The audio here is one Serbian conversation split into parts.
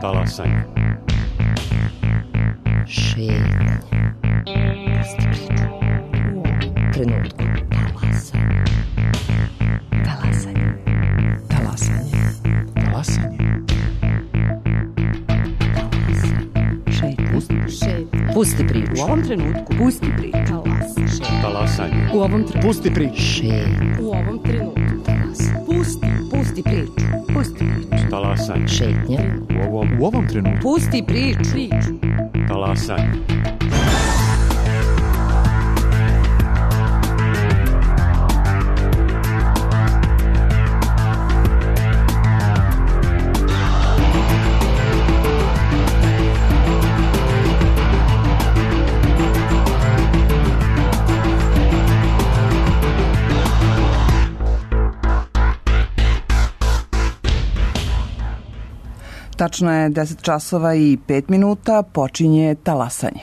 Talasanje. Šetnje. Trenutku. Talasanje. Talasanje. Talasanje. Pusti priču. U ovom trenutku. Pusti priču. Talasanje. U ovom trenutku. Pusti priču. U ovom trenutku. Pusti priču. Pusti priču. Talasanje. Šetnje. U ovom trenutku. Pusti priču. Talasanje. Tačno je 10 časova i 5 minuta, počinje talasanje.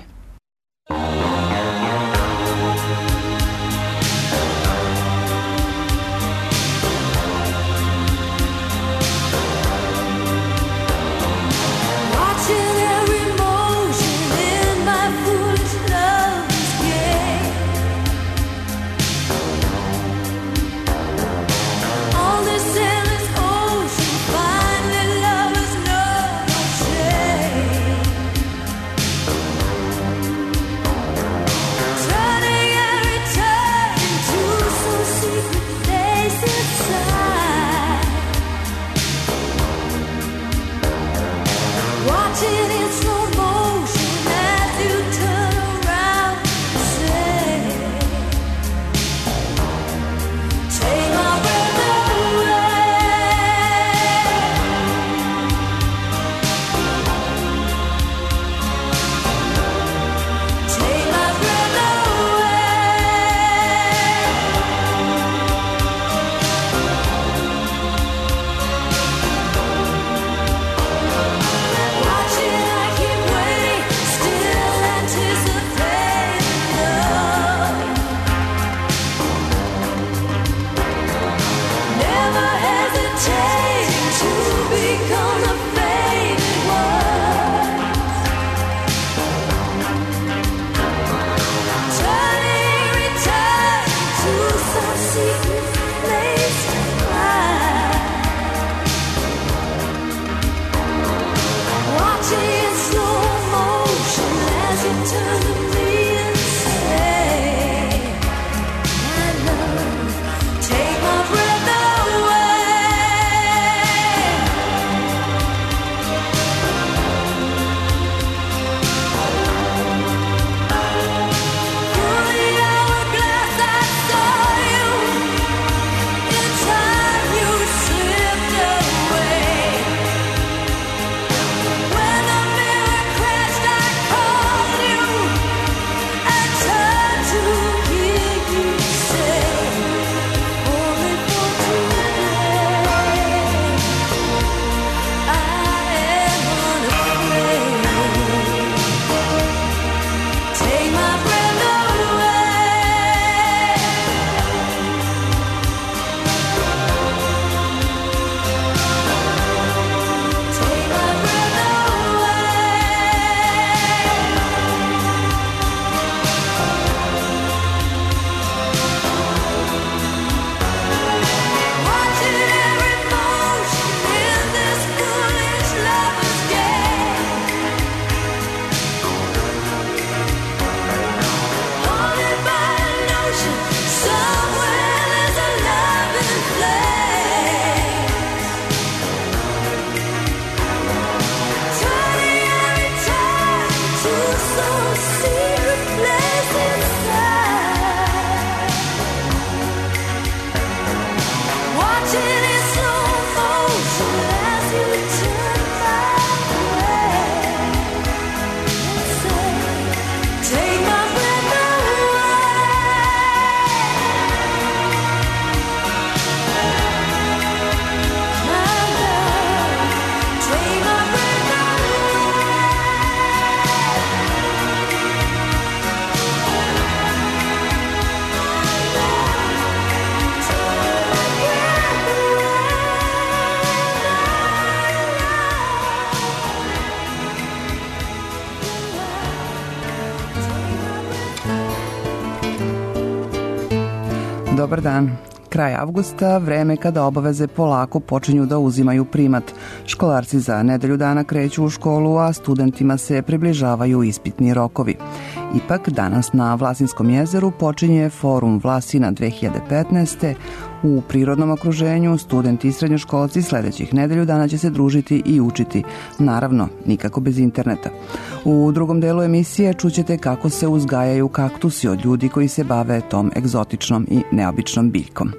Dobar dan. Kraj avgusta, vreme kada obaveze polako počinju da uzimaju primat. Školarci za nedelju dana kreću u školu, a studentima se približavaju ispitni rokovi. Ipak, danas na Vlasinskom jezeru počinje Forum Vlasina 2015. U prirodnom okruženju studenti i srednjoškolci sledećih nedelju dana će se družiti i učiti. Naravno, nikako bez interneta. U drugom delu emisije čućete kako se uzgajaju kaktusi od ljudi koji se bave tom egzotičnom i neobičnom biljkom.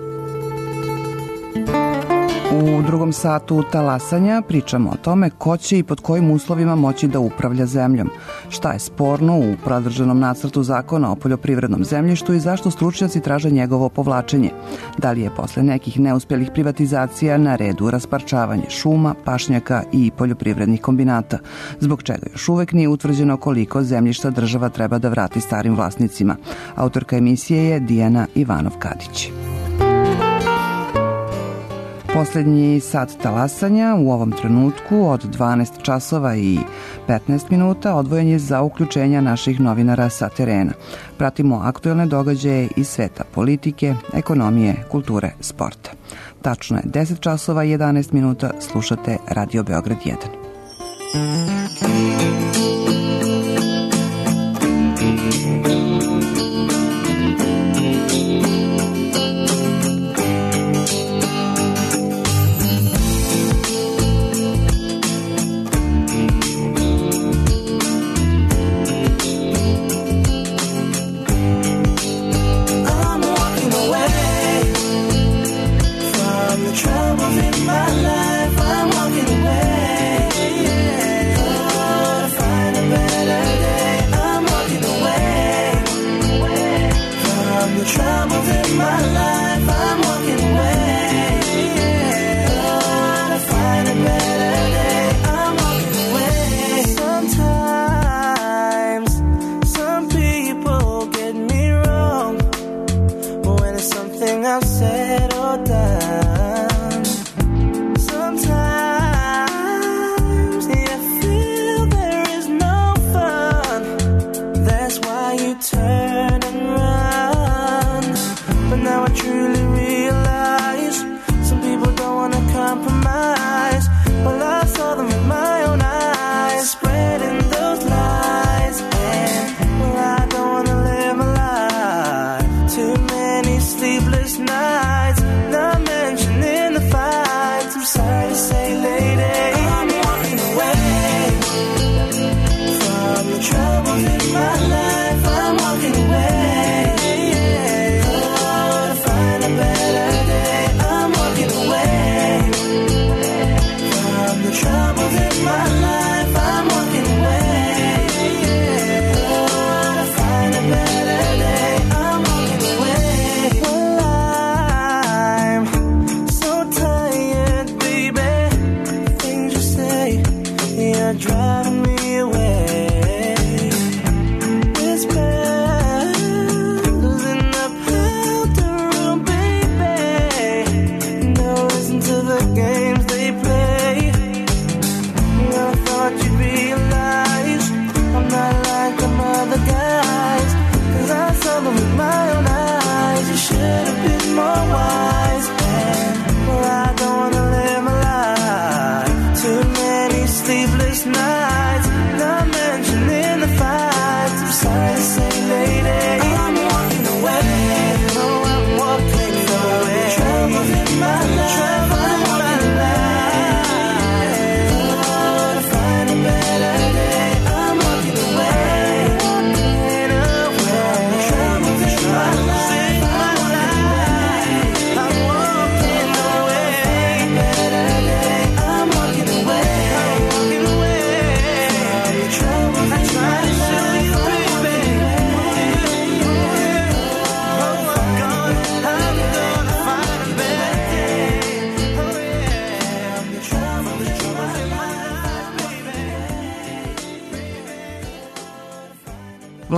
U drugom satu talasanja pričamo o tome ko će i pod kojim uslovima moći da upravlja zemljom, šta je sporno u prodržanom nacrtu zakona o poljoprivrednom zemljištu i zašto stručnjaci traže njegovo povlačenje, da li je posle nekih neuspelih privatizacija na redu rasparčavanje šuma, pašnjaka i poljoprivrednih kombinata, zbog čega još uvek nije utvrđeno koliko zemljišta država treba da vrati starim vlasnicima. Autorka emisije je Dijana Ivanov-Kadić. Poslednji sat talasanja u ovom trenutku od 12 časova i 15 minuta odvojen je za uključenja naših novinara sa terena. Pratimo aktuelne događaje iz sveta politike, ekonomije, kulture, sporta. Tačno je 10 časova i 11 minuta, slušate Radio Beograd 1.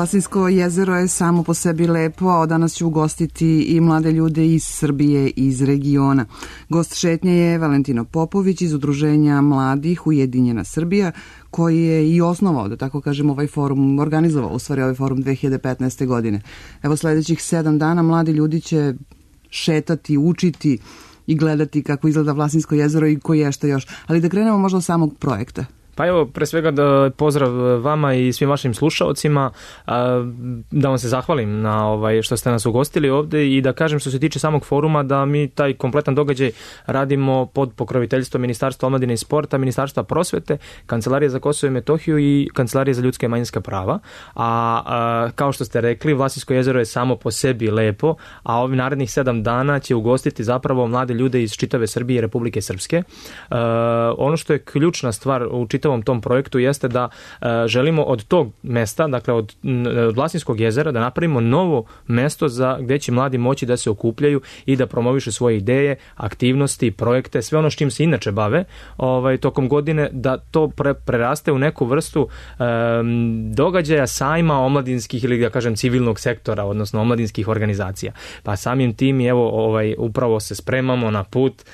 Vlasinsko jezero je samo po sebi lepo, a danas ću ugostiti i mlade ljude iz Srbije i iz regiona. Gost šetnje je Valentino Popović iz Udruženja mladih Ujedinjena Srbija, koji je i osnovao, da tako kažem, ovaj forum, organizovao u stvari ovaj forum 2015. godine. Evo sledećih 7 dana mladi ljudi će šetati, učiti i gledati kako izgleda Vlasinsko jezero i koji je što još. Ali da krenemo možda od samog projekta. Pa evo, pre svega da pozdrav vama i svim vašim slušaocima, da vam se zahvalim na što ste nas ugostili ovde i da kažem što se tiče samog foruma da mi taj kompletan događaj radimo pod pokroviteljstvom Ministarstva omladine i sporta, Ministarstva prosvete, Kancelarije za Kosovo i Metohiju i Kancelarije za ljudska i manjinska prava. A kao što ste rekli, Vlasinsko jezero je samo po sebi lepo, a ovih narednih 7 dana će ugostiti zapravo mlade ljude iz čitave Srbije i Republike Srpske. Ono što je ključna stvar u čitavom tom projektu jeste da želimo od tog mesta, dakle od Vlasinskog jezera, da napravimo novo mesto gde će mladi moći da se okupljaju i da promovišu svoje ideje, aktivnosti, projekte, sve ono s čim se inače bave tokom godine, da to preraste u neku vrstu događaja, sajma omladinskih ili da kažem civilnog sektora, odnosno omladinskih organizacija. Pa samim tim i evo upravo se spremamo na put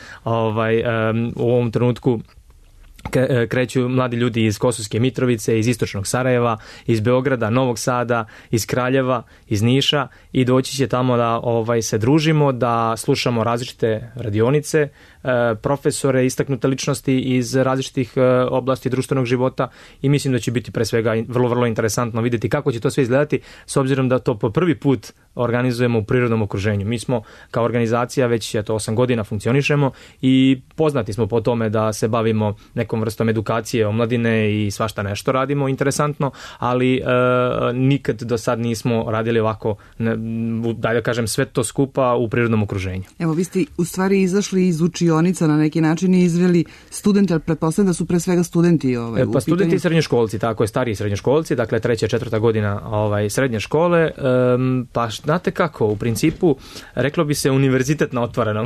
u ovom trenutku. Kreću mladi ljudi iz Kosovske Mitrovice, iz istočnog Sarajeva, iz Beograda, Novog Sada, iz Kraljeva, iz Niša i doći će tamo da se družimo, da slušamo različite radionice, profesore, istaknute ličnosti iz različitih oblasti društvenog života i mislim da će biti pre svega vrlo interesantno vidjeti kako će to sve izgledati s obzirom da to po prvi put organizujemo u prirodnom okruženju. Mi smo kao organizacija već 8 godina funkcionišemo i poznati smo po tome da se bavimo nekom vrstom edukacije omladine i svašta nešto radimo interesantno, ali nikad do sad nismo radili ovako, da kažem, sve to skupa u prirodnom okruženju. Evo, vi ste u stvari izašli iz učionica na neki način i izveli studente, ali pretpostavljam da su pre svega studenti u pitanju. Pa studenti i srednjoškolci, tako je, stariji srednjoškolci, dakle 3. i 4. godina srednje škole, pa znate kako, u principu reklo bi se univerzitet na otvorenom.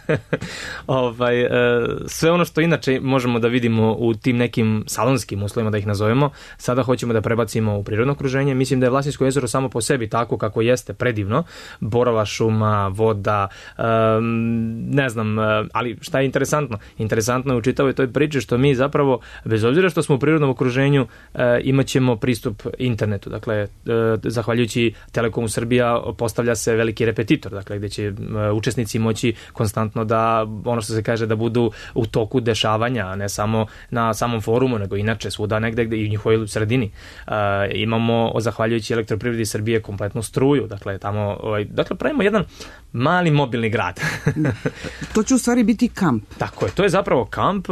Sve ono što inače možemo da vidimo u tim nekim salonskim uslovima, da ih nazovemo, sada hoćemo da prebacimo u prirodno okruženje. Mislim da je Vlasinsko jezero samo po sebi tako kako jeste predivno, borova šuma, voda, ne znam, ali šta je interesantno? Interesantno je u čitavoj toj priči što mi zapravo, bez obzira što smo u prirodnom okruženju, imat ćemo pristup internetu. Dakle, zahvaljujući Telekomu Srbija postavlja se veliki repetitor, dakle, gde će učesnici moći konstantno da, ono što se kaže, da budu u toku dešavanja, a ne samo na samom forumu, nego inače svuda negde i u njihovoj sredini. Imamo, zahvaljujući Elektroprivredi Srbije, kompletnu struju, dakle, tamo, dakle, pravimo jedan mali mobilni grad. To će u stvari biti kamp. Tako je, to je zapravo kamp,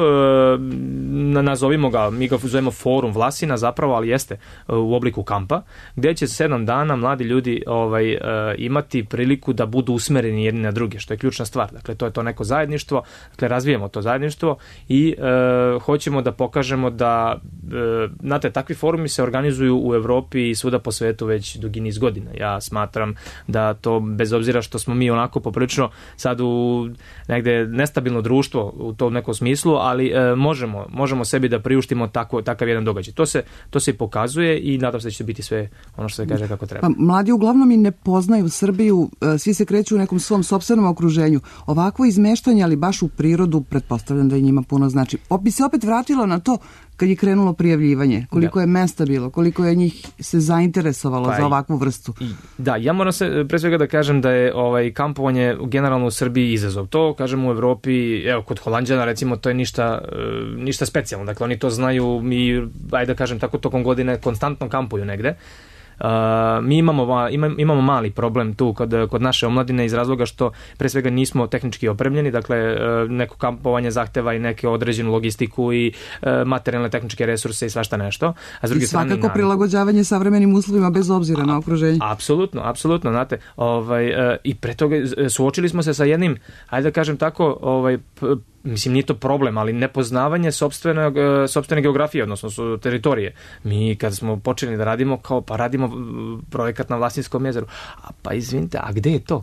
nazovimo ga, mi ga zovemo forum Vlasina zapravo, ali jeste u obliku kampa, gdje će 7 dana mladi ljudi imati priliku da budu usmereni jedni na druge, što je ključna stvar. Dakle, to je to neko zajedništvo, dakle, razvijemo to zajedništvo i hoćemo da pokažemo da, znate, takvi forumi se organizuju u Evropi i svuda po svetu već dugi niz godina. Ja smatram da to, bez obzira što smo mi onako poprilično sad u negde nestabilno društvo u tom nekom smislu, ali možemo sebi da priuštimo takav jedan događaj. To se i pokazuje i nadam se da će biti sve ono što se kaže kako treba. Pa, mladi uglavnom i ne poznaju Srbiju, svi se kreću u nekom svom sopstvenom okruženju. Ovakvo izmeštanje, ali baš u prirodu, pretpostavljam da i njima puno znači. Bi se opet vratilo na to kad je krenulo prijavljivanje, koliko je mesta bilo, koliko je njih se zainteresovalo za ovakvu vrstu. Da, ja moram se pre svega da kažem da je kampovanje generalno u Srbiji izazov. To, kažem, u Evropi, evo, kod Holanđana recimo, to je ništa specijalno. Dakle, oni to znaju i, ajde da kažem tako, tokom godine konstantno kampuju negde. Mi imamo mali problem tu kod naše omladine iz razloga što pre svega nismo tehnički opremljeni, dakle neko kampovanje zahteva i neke određenu logistiku i materijalne tehničke resurse i svašta nešto. A s druge strane, svakako prilagođavanje savremenim uslovima bez obzira na okruženje. Apsolutno, znate, i pre toga suočili smo se sa jednim, ajde da kažem tako, mislim, nije to problem, ali nepoznavanje sopstvene geografije, odnosno teritorije. Mi kad smo počeli da radimo, kao pa radimo projekat na Vlasinskom jezeru. Pa izvinite, a gde je to?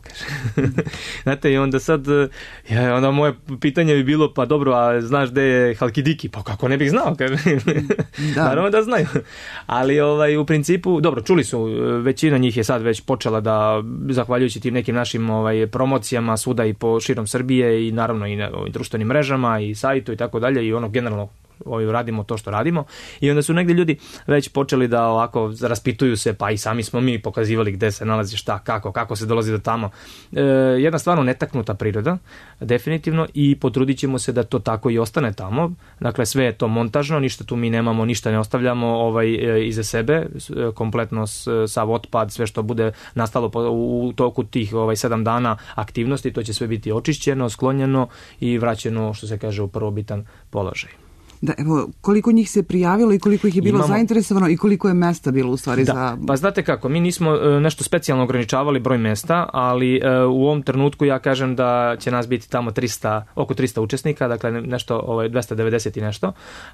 Znate, i onda sad, onda moje pitanje bi bilo, pa dobro, a znaš gde je Halkidiki? Pa kako ne bih znao? Naravno da znaju. Ali u principu, dobro, čuli su, većina njih je sad već počela da, zahvaljujući tim nekim našim promocijama svuda i po širom Srbije i naravno i na društvenim mrežama i sajtu i tako dalje, i ono generalno radimo to što radimo, i onda su negdje ljudi već počeli da ovako raspituju se, pa i sami smo mi pokazivali gde se nalazi šta, kako se dolazi do tamo. Jedna stvarno netaknuta priroda, definitivno, i potrudit ćemo se da to tako i ostane tamo. Dakle, sve je to montažno, ništa tu mi nemamo, ništa ne ostavljamo iza sebe, kompletno sav otpad, sve što bude nastalo u toku tih 7 dana aktivnosti, to će sve biti očišćeno, sklonjeno i vraćeno, što se kaže, u prvobitan položaj. Da, evo, koliko njih se prijavilo i koliko ih je bilo zainteresovano i koliko je mesta bilo u stvari za... Pa znate kako, mi nismo nešto specijalno ograničavali broj mesta, ali u ovom trenutku ja kažem da će nas biti tamo oko 300 učesnika, dakle nešto 290 i nešto.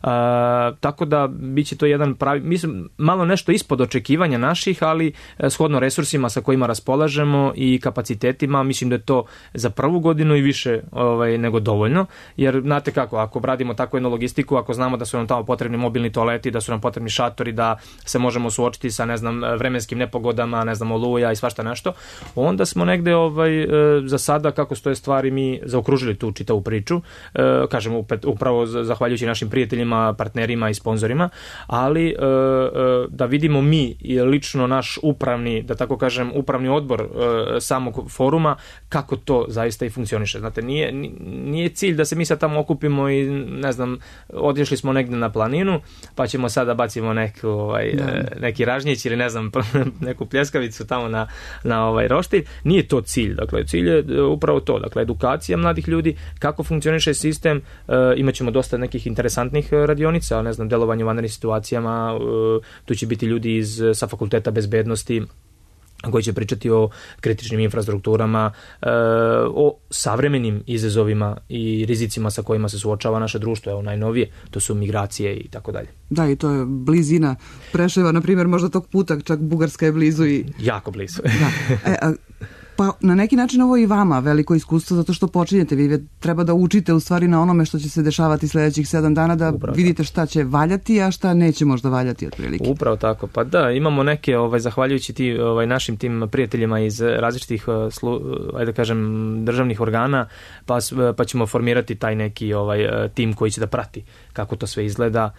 Tako da bit će to jedan pravi, mislim, malo nešto ispod očekivanja naših, ali shodno resursima sa kojima raspolažemo i kapacitetima, mislim da je to za prvu godinu i više nego dovoljno, jer znate kako, ako radimo takvu jednu logistiku, ako znamo da su nam tamo potrebni mobilni toaleti, da su nam potrebni šatori, da se možemo suočiti sa, vremenskim nepogodama, oluja i svašta nešto, onda smo negde za sada, kako stoje stvari, mi zaokružili tu čitavu priču, kažem, upravo zahvaljujući našim prijateljima, partnerima i sponzorima, ali da vidimo mi i lično naš upravni, da tako kažem, upravni odbor samog foruma, kako to zaista i funkcioniše. Znate, nije cilj da se mi sad tamo okupimo i, otišli smo negdje na planinu, pa ćemo sada bacimo neki ražnjić ili neku pljeskavicu tamo na roštilj. Nije to cilj. Dakle, cilj je upravo to. Dakle, edukacija mladih ljudi, kako funkcioniše sistem. Imaćemo dosta nekih interesantnih radionica, delovanje u vanrednim situacijama. Tu će biti ljudi sa fakulteta bezbednosti koji će pričati o kritičnim infrastrukturama, o savremenim izazovima i rizicima sa kojima se suočava naše društvo. Evo, najnovije, to su migracije i tako dalje. Da, i to je blizina Preševa, na primjer, možda tog puta, čak Bugarska je blizu i... Jako blizu. Da. Pa na neki način ovo je i vama veliko iskustvo, zato što počinjete, vi treba da učite u stvari na onome što će se dešavati sljedećih 7 dana, da vidite šta će valjati, a šta neće možda valjati otprilike. Upravo tako, pa da, imamo neke, zahvaljujući našim tim prijateljima iz različitih, ajde kažem, državnih organa, pa ćemo formirati taj neki tim koji će da prati kako to sve izgleda,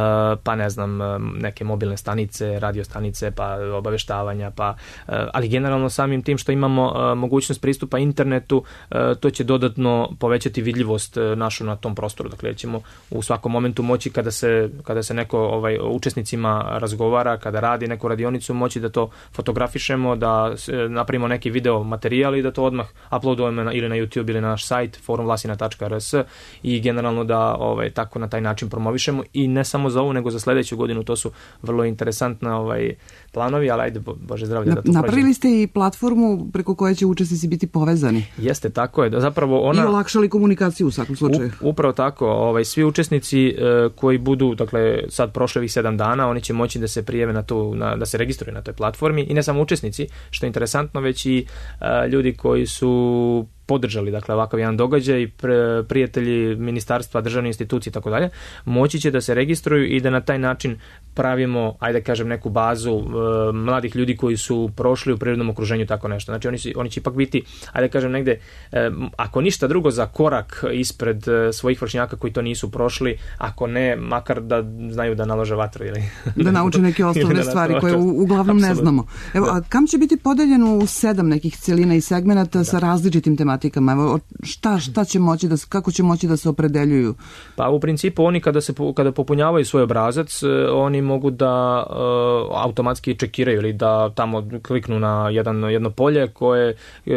pa neke mobilne stanice, radio stanice, pa obaveštavanja, ali generalno samim tim što imamo mogućnost pristupa internetu, to će dodatno povećati vidljivost našu na tom prostoru. Dakle, ćemo u svakom momentu moći kada se neko učesnicima razgovara, kada radi neku radionicu, moći da to fotografišemo, da napravimo neki video materijal i da to odmah uploadujemo ili na YouTube ili na naš sajt forumvlasina.rs i generalno da tako na taj način promovišemo, i ne samo za ovu, nego za sljedeću godinu. To su vrlo interesantni planovi, ali ajde, Bože zdravlje, da to prođemo. Napravili ste i platformu preko koje će učesnici biti povezani. Jeste, tako je. Zapravo i olakšali komunikaciju u svakom slučaju. Upravo tako. Svi učesnici koji budu, dakle, sad prošle ovih 7 dana, oni će moći da se prijave da se registruju na toj platformi, i ne samo učesnici, što je interesantno, već i ljudi koji su podržali, dakle, ovakav jedan događaj, prijatelji ministarstva, državne institucije i tako dalje, moći će da se registruju i da na taj način pravimo, ajde kažem, neku bazu mladih ljudi koji su prošli u prirodnom okruženju tako nešto. Znači, oni će ipak biti, ajde kažem, negde, ako ništa drugo, za korak ispred svojih vršnjaka koji to nisu prošli, ako ne, makar da znaju da nalože vatru ili... Da nauče neke osnovne stvari koje uglavnom ne znamo. Evo, a kam će biti podeljeno u 7 nekih celina i segmenata sa različitim tematikama? Evo, šta će moći kako će moći da se opredeljuju? Pa u principu oni kada popunjavaju svoj obrazac, oni mogu da automatski čekiraju ili da tamo kliknu na jedno polje koje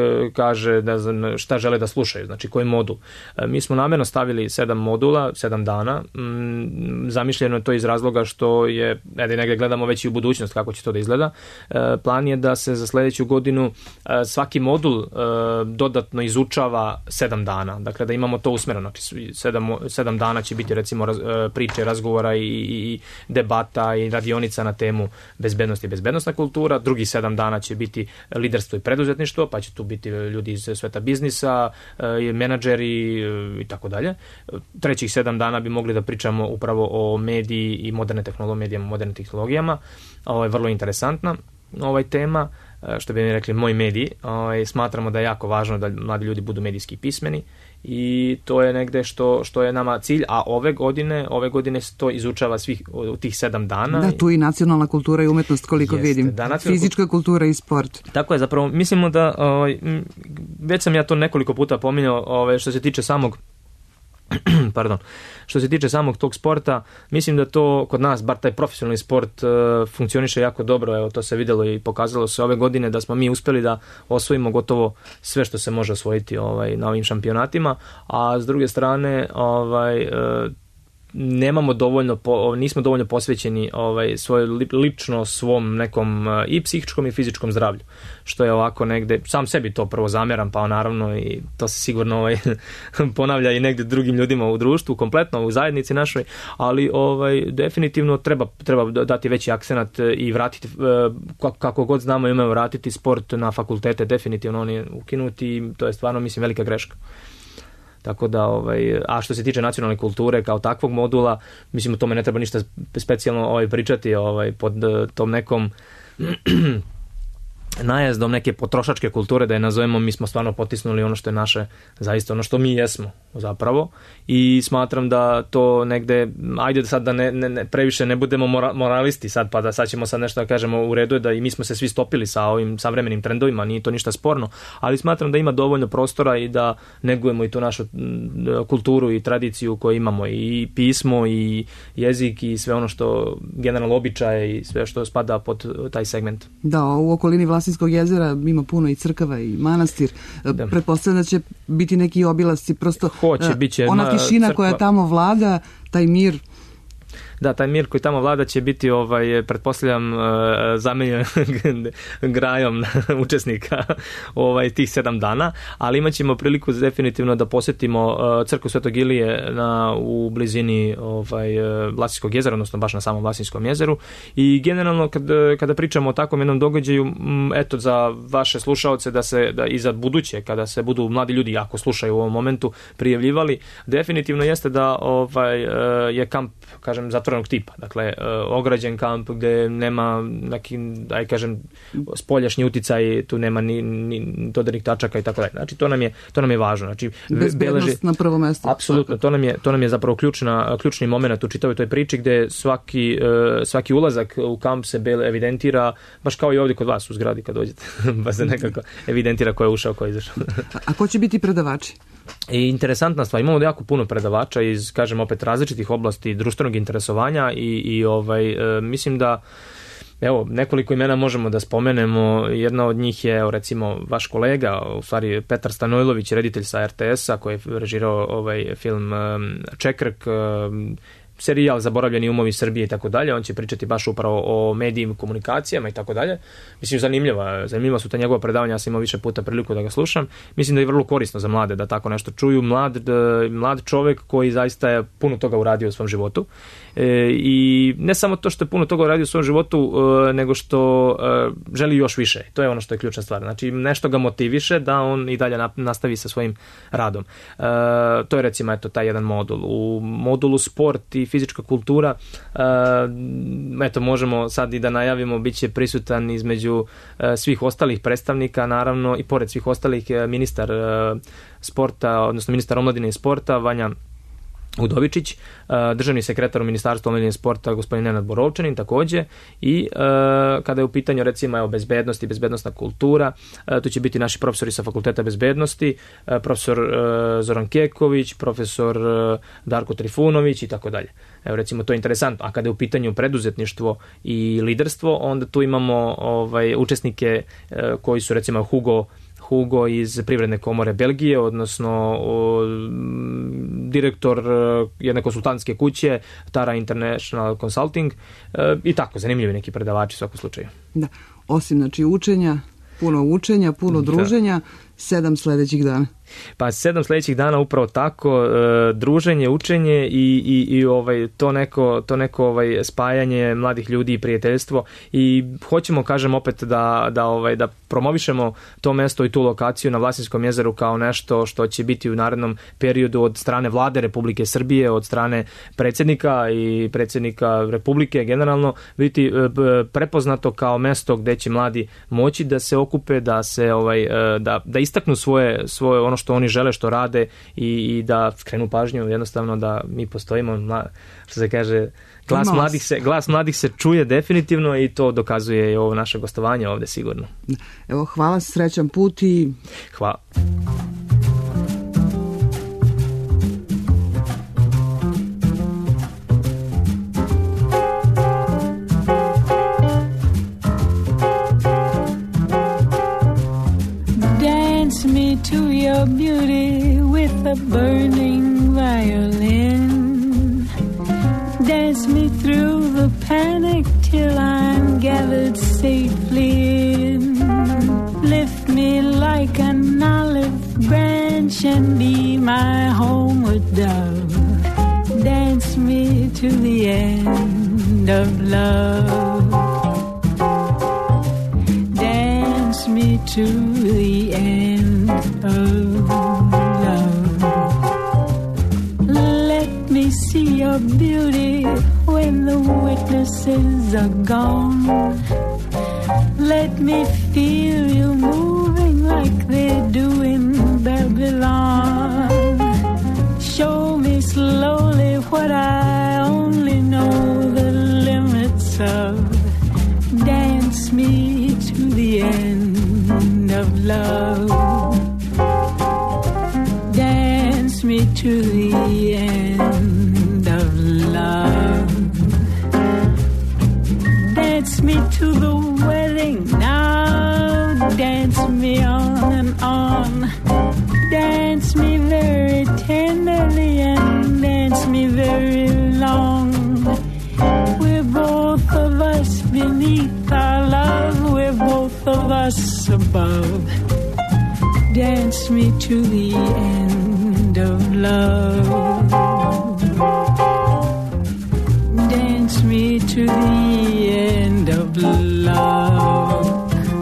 kaže šta žele da slušaju, znači koji modul. Mi smo namjerno stavili 7 modula, 7 dana. Zamišljeno je to iz razloga što je, negdje gledamo već i u budućnost kako će to da izgleda. Plan je da se za sljedeću godinu svaki modul dodatno izučava 7 dana. Dakle, da imamo to usmjereno. Znači, 7 dana će biti recimo priče, razgovora i debata i radionica na temu bezbednost i bezbednostna kultura. Drugi 7 dana će biti liderstvo i preduzetništvo, pa će tu biti ljudi iz sveta biznisa, menadžeri i tako dalje. Trećih 7 dana bi mogli da pričamo upravo o mediji i moderne tehnologijama. Ovo je vrlo interesantna tema, što bi mi rekli moji mediji. Smatramo da je jako važno da mladi ljudi budu medijski pismeni i to je negde što je nama cilj, a ove godine to izučava svih u tih 7 dana. Da, tu i nacionalna kultura i umetnost koliko vidim. Fizička kultura i sport. Tako je, zapravo mislimo da, već sam ja to nekoliko puta pominjao, što se tiče samog što se tiče samog tog sporta, mislim da to kod nas, bar taj profesionalni sport, funkcioniše jako dobro. Evo, to se vidjelo i pokazalo se ove godine da smo mi uspjeli da osvojimo gotovo sve što se može osvojiti na ovim šampionatima, a s druge strane nismo dovoljno posvećeni svom nekom i psihičkom i fizičkom zdravlju, što je ovako negde, sam sebi to prvo zamjeram, pa naravno i to se sigurno ponavlja i negde drugim ljudima u društvu, kompletno u zajednici našoj, ali definitivno treba dati veći akcenat i vratiti, kako god znamo imamo vratiti sport na fakultete, definitivno on je ukinut i to je stvarno, mislim, velika greška. Tako da, a što se tiče nacionalne kulture kao takvog modula, mislim, o tome ne treba ništa specijalno pričati pod tom nekom najezdom neke potrošačke kulture, da je nazovemo, mi smo stvarno potisnuli ono što je naše, zaista ono što mi jesmo zapravo, i smatram da to negde, ajde sad da ne previše ne budemo moralisti sad, pa da sad ćemo sad nešto da kažemo, u redu je da i mi smo se svi stopili sa ovim savremenim trendovima, nije to ništa sporno, ali smatram da ima dovoljno prostora i da negujemo i tu našu kulturu i tradiciju koju imamo, i pismo i jezik i sve ono što generalno običaje i sve što spada pod taj segment. Da, u okolini Vlasinskog jezera ima puno i crkava i manastir. Pretpostavljam da će biti neki obilasci, prosto ona tišina koja tamo vlada, taj mir. Da, taj mir koji tamo vlada će biti, pretpostavljam, zamenjen grajom učesnika tih 7 dana, ali imat ćemo priliku definitivno da posjetimo crkvu Svetog Ilije u blizini Vlasinskog jezera, odnosno baš na samom Vlasinskom jezeru, i generalno kada pričamo o takvom jednom događaju, eto, za vaše slušaoce da i za buduće, kada se budu mladi ljudi, ako slušaju u ovom momentu, prijavljivali, definitivno jeste da je kamp, kažem, zatvorenog tipa. Dakle, ograđen kamp gde nema neki, spoljašnji uticaj, tu nema ni dodirnih tačaka i tako dalje. Znači, to nam je važno. Znači, bezbednost na prvo mesto. Apsolutno, to nam je zapravo ključni moment u čitavoj toj priči, gde svaki ulazak u kamp se evidentira, baš kao i ovdje kod vas u zgradi kad dođete, pa se nekako evidentira ko je ušao, ko je izašao. A ko će biti predavači? I interesantna stvar, imamo jako puno predavača iz, kažem, opet različitih oblasti društvenog interesovanja i mislim da, evo, nekoliko imena možemo da spomenemo. Jedna od njih je, recimo, vaš kolega, u stvari Petar Stanojlović, reditelj sa RTS-a, koji je režirao film Čekrk, serijal Zaboravljeni umovi Srbije i tako dalje. On će pričati baš upravo o medijima, komunikacijama i tako dalje. Mislim, zanimljiva su ta njegova predavanja, ja sam imao više puta priliku da ga slušam. Mislim da je vrlo korisno za mlade da tako nešto čuju. Mlad čovjek koji zaista je puno toga uradio u svom životu. I ne samo to što je puno toga uradio u svom životu, nego što želi još više. To je ono što je ključna stvar. Znači, nešto ga motiviše da on i dalje nastavi sa svojim radom. To je, recimo, eto, taj jedan modul. U modulu sport i fizička kultura, eto, možemo sad i da najavimo, bit će prisutan između svih ostalih predstavnika, naravno, i pored svih ostalih ministar sporta, odnosno ministar omladine i sporta, Vanja Udovičić, državni sekretar u Ministarstvu omladine i sporta, gospodin Nenad Borovčanin, također, i kada je u pitanju, recimo, bezbednost i bezbednostna kultura, tu će biti naši profesori sa Fakulteta bezbednosti, profesor Zoran Keković, profesor Darko Trifunović i tako dalje. Evo, recimo, to je interesantno. A kada je u pitanju preduzetništvo i liderstvo, onda tu imamo učesnike koji su, recimo, Hugo iz Privredne komore Belgije, odnosno direktor jedne konsultantske kuće, Tara International Consulting, i tako, zanimljivi neki predavači u svakom slučaju. Da, osim, znači, puno učenja, puno druženja, 7 sljedećih dana. Pa 7 sljedećih dana upravo tako, druženje, učenje i to neko spajanje mladih ljudi i prijateljstvo, i hoćemo, kažem opet, da promovišemo to mesto i tu lokaciju na Vlasinskom jezeru kao nešto što će biti u narednom periodu od strane Vlade Republike Srbije, od strane predsjednika i predsjednika Republike generalno biti prepoznato kao mesto gdje će mladi moći da se okupe, da se da istaknu svoje ono što oni žele, što rade, i da skrenu pažnju jednostavno da mi postojimo, što se kaže, glas mladih se čuje definitivno, i to dokazuje i ovo naše gostovanje ovdje sigurno. Evo, hvala, srećan put i... Hvala. Dance me to your beauty with a burning violin. Dance me through the panic till I'm gathered safely in. Lift me like an olive branch and be my homeward dove. Dance me to the end of love. Dance me to the end of love. Let me see your beauty when the witnesses are gone. Let me feel you moving like they do in Babylon. Show me slowly what I only know the limits of. Dance me to the end of love. Dance me to the end of love. Dance me to the wedding now. Dance me on and on. Dance me very tenderly and dance me very long. We're both of us beneath our love. We're both of us above. Dance me to the end of love. Dance me to the end of love.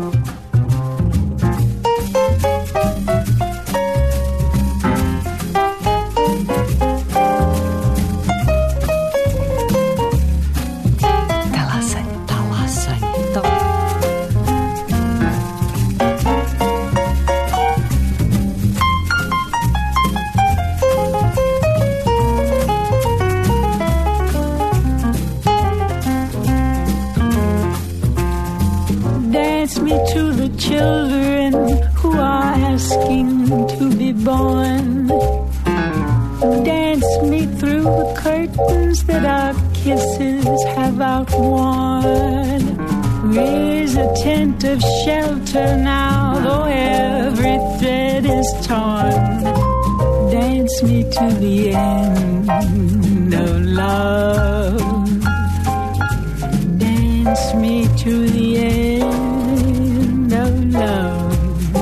Children who are asking to be born. Dance me through the curtains that our kisses have outworn. Raise a tent of shelter now, though every thread is torn. Dance me to the end of love. Dance me to the end of love.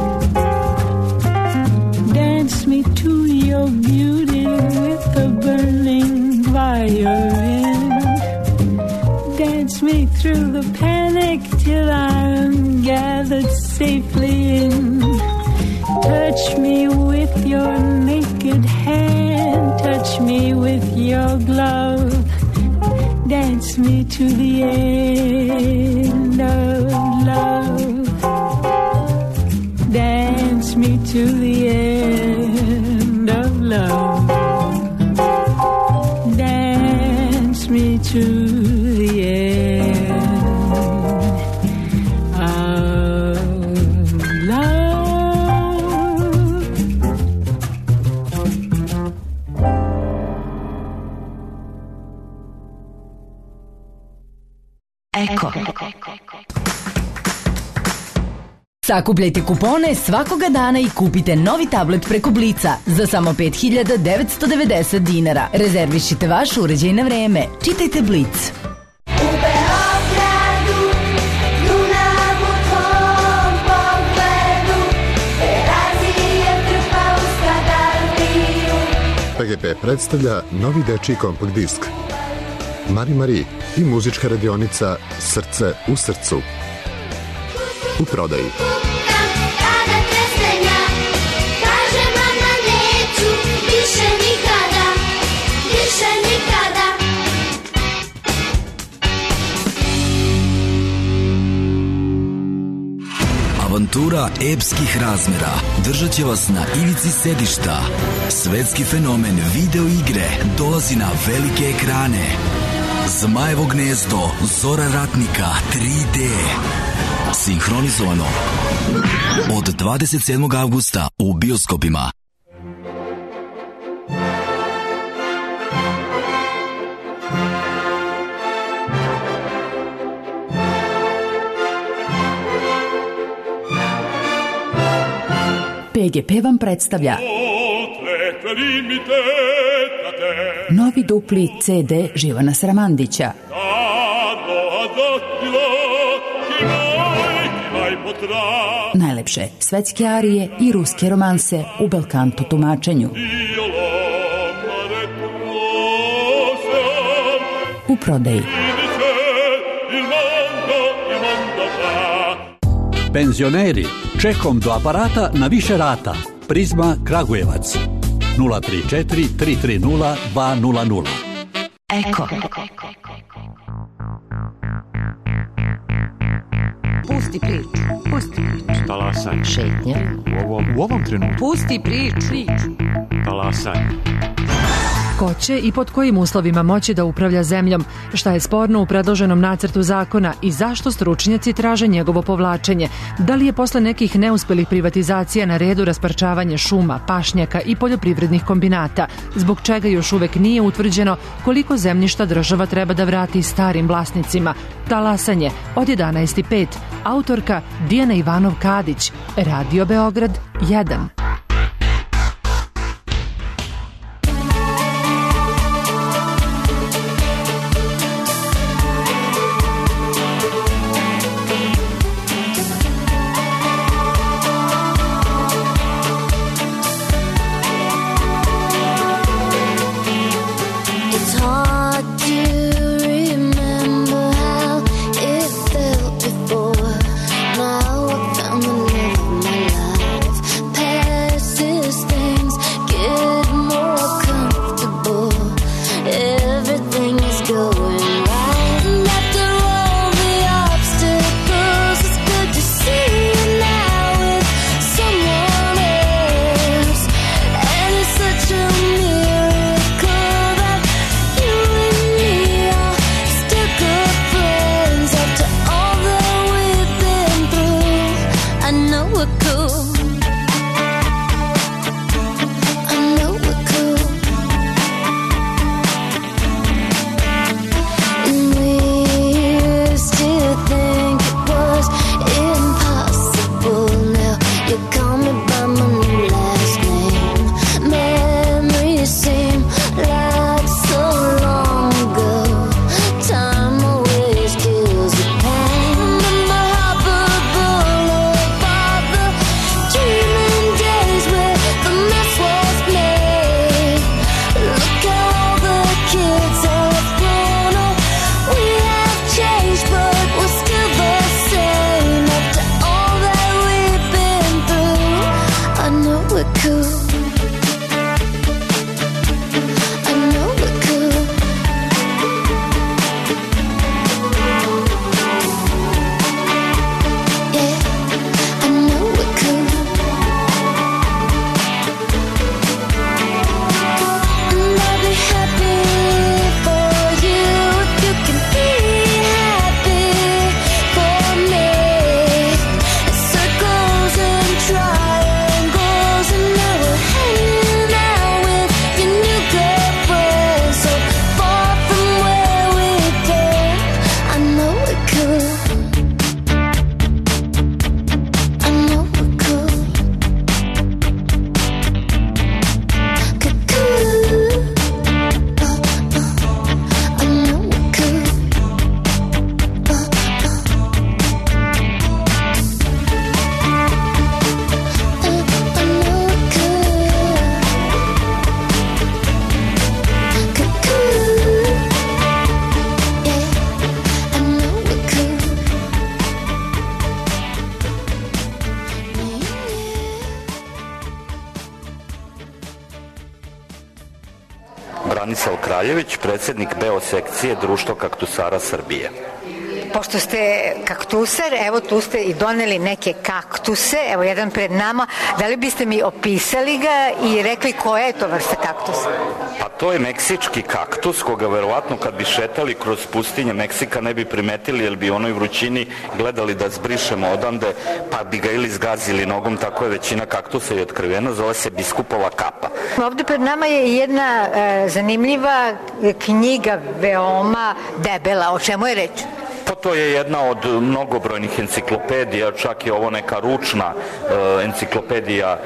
Dance me to your beauty with a burning violin. Dance me through the panic till I'm gathered safely in. Touch me with your naked hand, touch me with your glove. Dance me to the end of love. Dance me to the end of love. Dance me to the end of love. Eko. Sakupljajte kupone svakoga dana i kupite novi tablet preko Blica za samo 5.990 dinara. Rezervišite vaš uređaj na vreme. Čitajte Blic. PGP predstavlja novi dečiji kompakt disk Mari i muzička radionica Srce u srcu. U prodaji. Avantura epskih razmera držat će vas na ivici sedišta. Svetski fenomen video igre dolazi na velike ekrane. Zmajevo gnezdo Zora ratnika 3D. Sinhronizovano od 27. avgusta u bioskopima. PGP vam predstavlja novi dupli CD Živana Sramandića. Najlepše svetske arije i ruske romanse u belkanto tumačenju. U prodaji. Penzioneri, čekom do aparata na više rata. Prizma Kragujevac 034 330 200. Eko. Pusti priču. Pusti priču. Talasanje. Šetnja. U ovom trenutku. Pusti priču. Talasanje. Ko će i pod kojim uslovima moći da upravlja zemljom, šta je sporno u predloženom nacrtu zakona i zašto stručnjaci traže njegovo povlačenje, da li je posle nekih neuspelih privatizacija na redu rasparčavanje šuma, pašnjaka i poljoprivrednih kombinata, zbog čega još uvek nije utvrđeno koliko zemljišta država treba da vrati starim vlasnicima. Talasanje od 11:05. Autorka Dijana Ivanov-Kadić, Radio Beograd 1. Now I found the love of my life. Branislav Kraljević, predsjednik BO sekcije Društvo kaktusara Srbije. Pošto ste kaktusar, evo tu ste i doneli neke kaktuse, evo jedan pred nama, da li biste mi opisali ga i rekli koja je to vrsta kaktusa? Pa to je meksički kaktus, koga verovatno kad bi šetali kroz pustinje Meksika ne bi primetili, jer bi u onoj vrućini gledali da zbrišemo odande, pa bi ga ili zgazili nogom, tako je većina kaktusa i otkrivena, zove se biskupova kapa. Ovde pred nama je jedna zanimljiva knjiga, veoma debela, o čemu je reč? Pa to je jedna od mnogobrojnih enciklopedija, čak je ovo neka ručna enciklopedija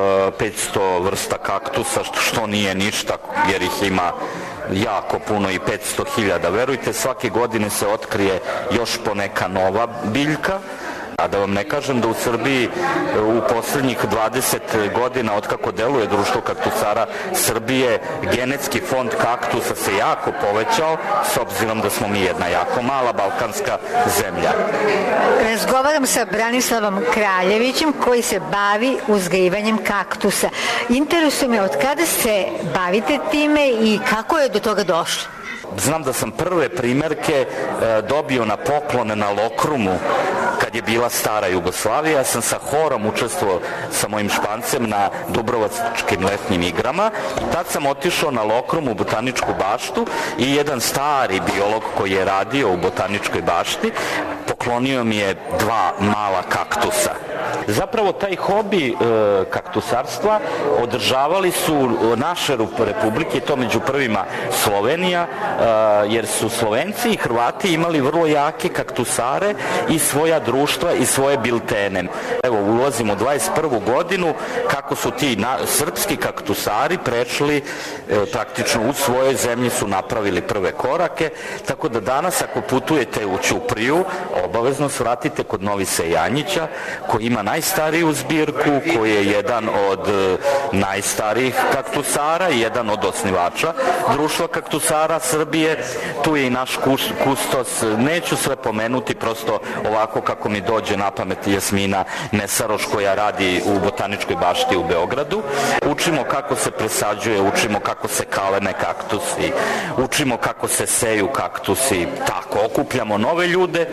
500 vrsta kaktusa, što nije ništa, jer ih ima jako puno i 500.000. Verujte, svake godine se otkrije još poneka nova biljka. A da vam ne kažem da u Srbiji u poslednjih 20 godina otkako deluje Društvo kaktusara Srbije, genetski fond kaktusa se jako povećao, s obzirom da smo mi jedna jako mala balkanska zemlja. Razgovaram sa Branislavom Kraljevićem koji se bavi uzgajivanjem kaktusa. Interesuje me od kada se bavite time i kako je do toga došlo? Znam da sam prve primerke dobio na poklone na Lokrumu kad je bila stara Jugoslavija. Ja sam sa horom učestvovao sa mojim Špancem na Dubrovačkim letnjim igrama i tad sam otišao na Lokrum u Botaničku baštu i jedan stari biolog koji je radio u Botaničkoj bašti poklonio mi je 2 mala kaktusa. Zapravo taj hobi kaktusarstva održavali su naše republike, to među prvima Slovenija, jer su Slovenci i Hrvati imali vrlo jake kaktusare i svoja društva i svoje biltene. Evo, ulazimo u 21. godinu kako su ti srpski kaktusari prešli praktično u svojoj zemlji, su napravili prve korake, tako da danas ako putujete u Ćupriju, obavezno svratite kod Novise Janjića, koji ima najstariju zbirku, koji je jedan od najstarijih kaktusara i jedan od osnivača Društva kaktusara Srbije. Tu je i naš kustos, neću sve pomenuti, prosto ovako kako mi dođe na pamet, Jasmina Nesaroš koja radi u Botaničkoj bašti u Beogradu. Učimo kako se presađuje, učimo kako se kaleme kaktusi, učimo kako se seju kaktusi, tako, okupljamo nove ljude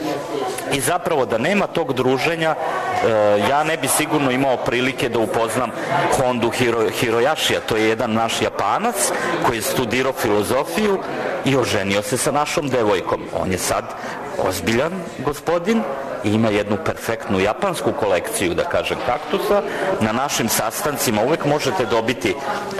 i zapravo da nema tog druženja ja ne bi sigurno imao prilike da upoznam Hondu Hirojašija. To je jedan naš Japanac koji je studirao filozofiju i oženio se sa našom devojkom. On je sad ozbiljan gospodin i ima jednu perfektnu japansku kolekciju, da kažem, kaktusa. Na našim sastancima uvek možete dobiti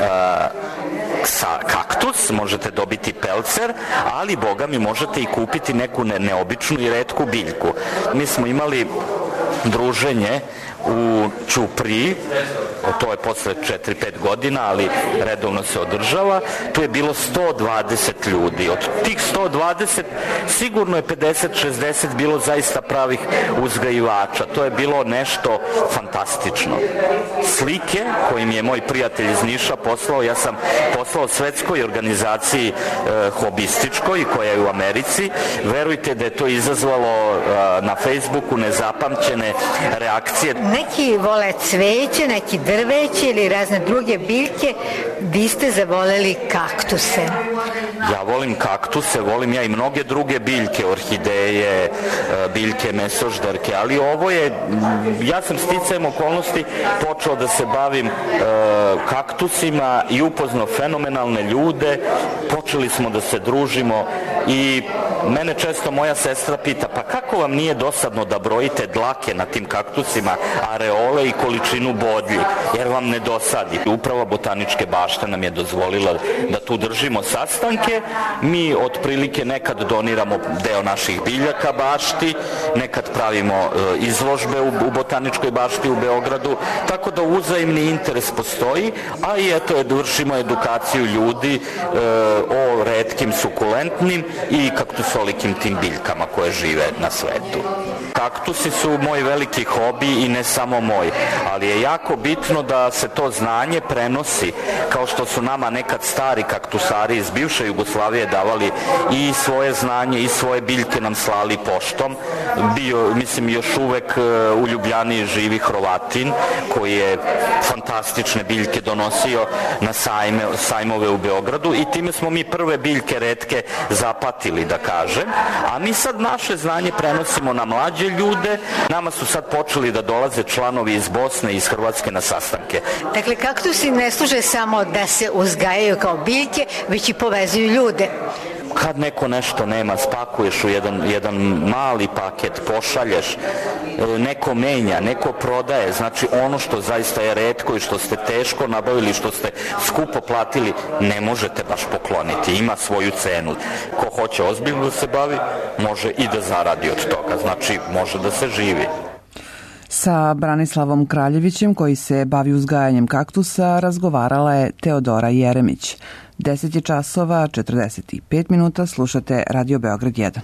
kaktus, možete dobiti pelcer, ali boga mi možete i kupiti neku neobičnu i retku biljku. Mi smo imali druženje u Ćupriji, to je posle 4-5 godina, ali redovno se održava. Tu je bilo 120 ljudi. Od tih 120 sigurno je 50-60 bilo zaista pravih uzgajivača. To je bilo nešto fantastično. Slike koje mi je moj prijatelj iz Niša poslao, ja sam poslao svetskoj organizaciji hobističkoj koja je u Americi. Verujte da je to izazvalo na Facebooku nezapamćene reakcije. Neki vole cveće, neki drveće ili razne druge biljke, vi ste zavoleli kaktuse. Ja volim kaktuse, volim ja i mnoge druge biljke, orhideje, biljke mesoždarke, ali ovo je, ja sam sticajem okolnosti počeo da se bavim kaktusima i upoznao fenomenalne ljude, počeli smo da se družimo i mene često moja sestra pita, pa kako vam nije dosadno da brojite dlake na tim kaktusima, areole i količinu bodlji, jer vam ne dosadi. Uprava Botaničke bašte nam je dozvolila da tu držimo sastanke, mi otprilike nekad doniramo deo naših biljaka bašti, nekad pravimo izložbe u Botaničkoj bašti u Beogradu, tako da uzajemni interes postoji, a i eto vršimo edukaciju ljudi o retkim sukulentnim i kaktusolikim tim biljkama koje žive na svetu. kaktusi su moj veliki hobi i ne samo moj, ali je jako bitno da se to znanje prenosi, kao što su nama nekad stari kaktusari iz bivše Jugoslavije davali i svoje znanje i svoje biljke nam slali poštom. Bio, mislim, još uvek u Ljubljani živi Hrovatin koji je fantastične biljke donosio na sajmove u Beogradu i time smo mi prve biljke retke zapatili, da kažem, a mi sad naše znanje prenosimo na mlađe ljude. Nama su sad počeli da dolaze članovi iz Bosne i iz Hrvatske na sastanke. Dakle, kaktusi ne služe samo da se uzgajaju kao biljke, već i povezuju ljude. Kad neko nešto nema, spakuješ u jedan mali paket, pošalješ, neko menja, neko prodaje, znači ono što zaista je retko i što ste teško nabavili, što ste skupo platili, ne možete baš pokloniti, ima svoju cenu. Ko hoće ozbiljno da se bavi, može i da zaradi od toga, znači može da se živi. Sa Branislavom Kraljevićem, koji se bavi uzgajanjem kaktusa, razgovarala je Teodora Jeremić. 10 je časova, 45 minuta, slušate Radio Beograd 1.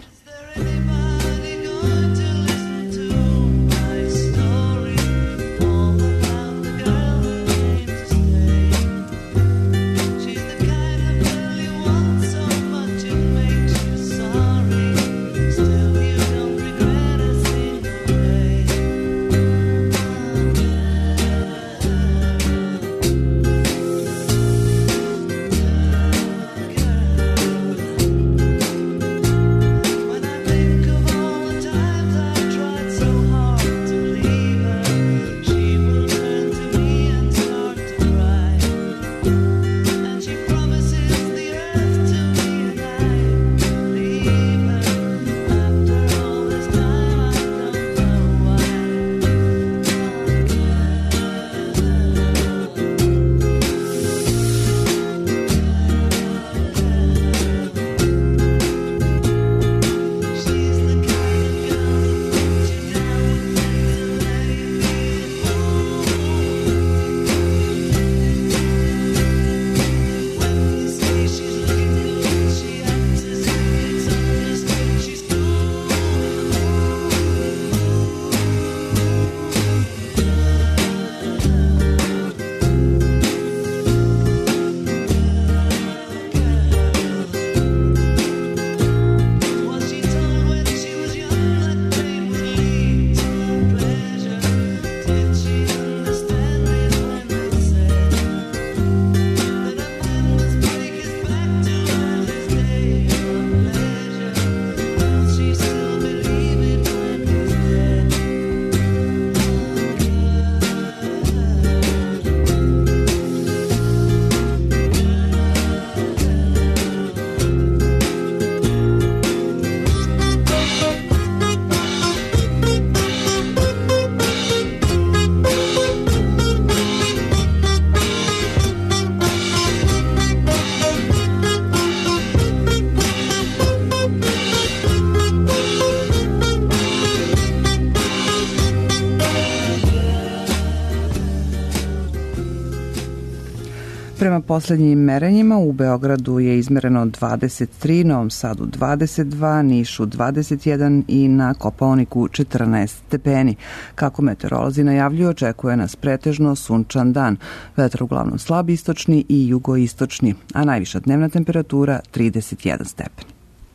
Prema poslednjim merenjima u Beogradu je izmereno 23, Novom Sadu 22, Nišu 21 i na Kopaoniku 14 stepeni. Kako meteorolozi najavljuju, očekuje nas pretežno sunčan dan. Vetar uglavnom slab istočni i jugoistočni, a najviša dnevna temperatura 31 stepen.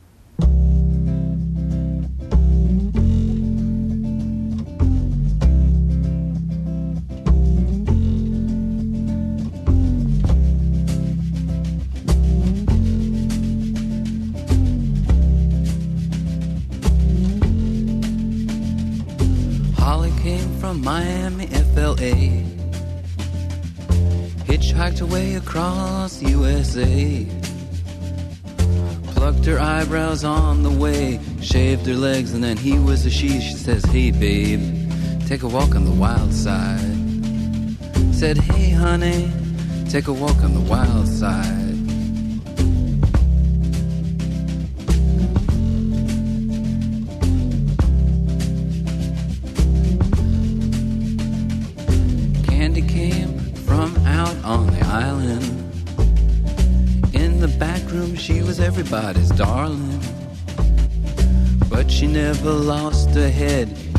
From Miami, FLA, hitchhiked away across USA, plucked her eyebrows on the way, shaved her legs, and then he was a she. She says, hey babe, take a walk on the wild side. Said, hey honey, take a walk on the wild side. On the island, in the back room she was everybody's darling, but she never lost her head.